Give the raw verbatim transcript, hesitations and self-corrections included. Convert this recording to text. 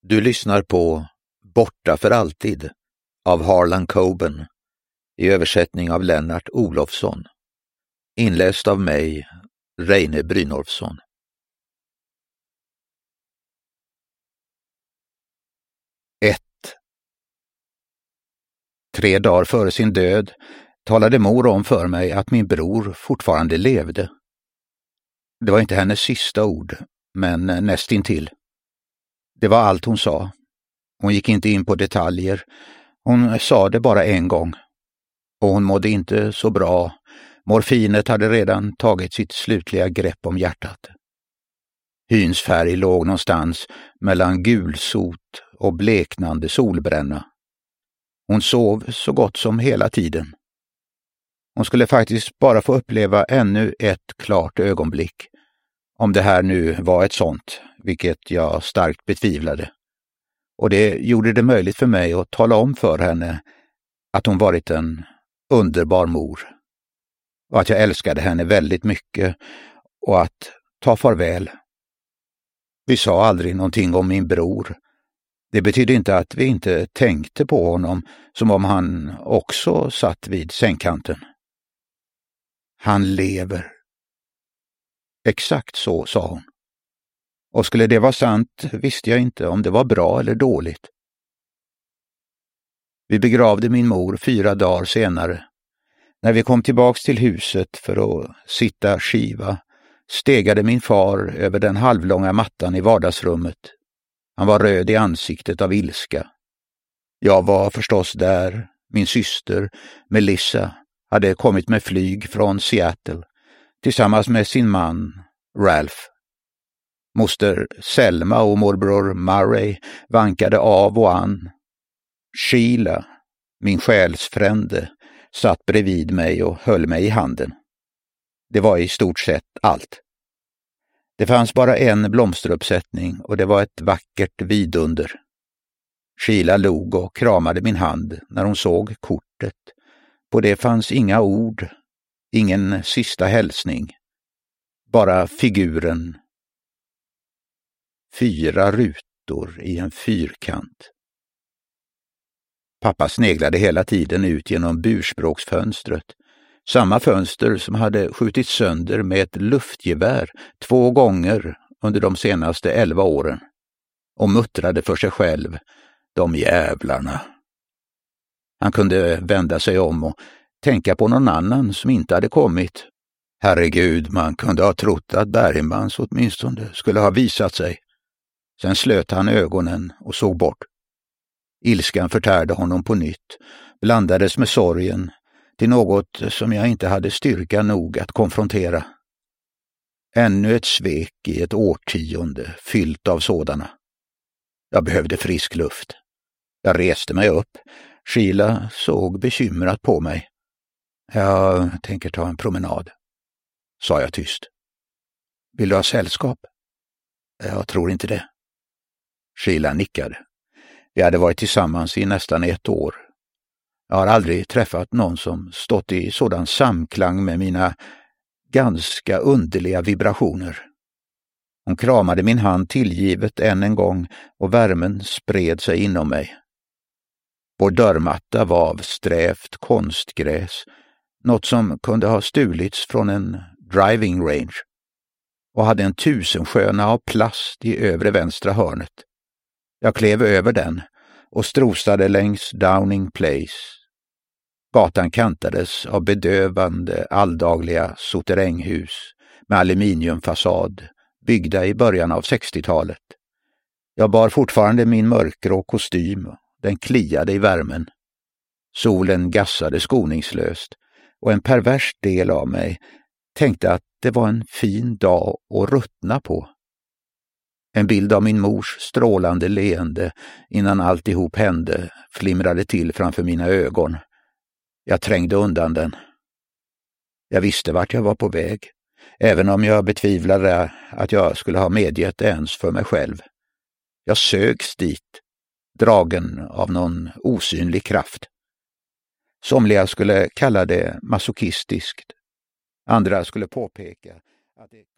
Du lyssnar på Borta för alltid av Harlan Coben i översättning av Lennart Olofsson. Inläst av mig, Reine Brynolfsson. ett. Tre dagar före sin död talade mor om för mig att min bror fortfarande levde. Det var inte hennes sista ord, men nästintill. Det var allt hon sa. Hon gick inte in på detaljer. Hon sa det bara en gång. Och hon mådde inte så bra. Morfinet hade redan tagit sitt slutliga grepp om hjärtat. Hyns färg låg någonstans mellan gulsot och bleknande solbränna. Hon sov så gott som hela tiden. Hon skulle faktiskt bara få uppleva ännu ett klart ögonblick. Om det här nu var ett sånt, vilket jag starkt betvivlade. Och det gjorde det möjligt för mig att tala om för henne att hon varit en underbar mor. Och att jag älskade henne väldigt mycket och att ta farväl. Vi sa aldrig någonting om min bror. Det betydde inte att vi inte tänkte på honom som om han också satt vid sängkanten. Han lever. Exakt så, sa hon. Och skulle det vara sant visste jag inte om det var bra eller dåligt. Vi begravde min mor fyra dagar senare. När vi kom tillbaks till huset för att sitta skiva stegade min far över den halvlånga mattan i vardagsrummet. Han var röd i ansiktet av ilska. Jag var förstås där. Min syster, Melissa, hade kommit med flyg från Seattle tillsammans med sin man, Ralph. Moster Selma och morbror Murray vankade av och an. Sheila, min själsfrände, satt bredvid mig och höll mig i handen. Det var i stort sett allt. Det fanns bara en blomsteruppsättning och det var ett vackert vidunder. Sheila log och kramade min hand när hon såg kortet. På det fanns inga ord, ingen sista hälsning. Bara figuren. Fyra rutor i en fyrkant. Pappa sneglade hela tiden ut genom burspråksfönstret. Samma fönster som hade skjutit sönder med ett luftgevär två gånger under de senaste elva åren. Och muttrade för sig själv. De jävlarna. Han kunde vända sig om och tänka på någon annan som inte hade kommit. Herregud, man kunde ha trott att Bergmans åtminstone skulle ha visat sig. Sen slöt han ögonen och såg bort. Ilskan förtärde honom på nytt, blandades med sorgen till något som jag inte hade styrka nog att konfrontera. Ännu ett svek i ett årtionde fyllt av sådana. Jag behövde frisk luft. Jag reste mig upp. Sheila såg bekymrat på mig. Jag tänker ta en promenad, sa jag tyst. Vill du ha sällskap? Jag tror inte det. Sheila nickade. Vi hade varit tillsammans i nästan ett år. Jag har aldrig träffat någon som stått i sådan samklang med mina ganska underliga vibrationer. Hon kramade min hand tillgivet än en gång och värmen spred sig inom mig. Vår dörrmatta var av strävt konstgräs, något som kunde ha stulits från en driving range, och hade en tusensköna av plast i övre vänstra hörnet. Jag klev över den och strosade längs Downing Place. Gatan kantades av bedövande alldagliga souterrainhus med aluminiumfasad, byggda i början av sextiotalet. Jag bar fortfarande min mörkgrå kostym, den kliade i värmen. Solen gassade skoningslöst och en pervers del av mig tänkte att det var en fin dag att ruttna på. En bild av min mors strålande leende innan alltihop hände flimrade till framför mina ögon. Jag trängde undan den. Jag visste vart jag var på väg, även om jag betvivlade att jag skulle ha medgett ens för mig själv. Jag sögs dit, dragen av någon osynlig kraft. Somliga skulle kalla det masochistiskt. Andra skulle påpeka att det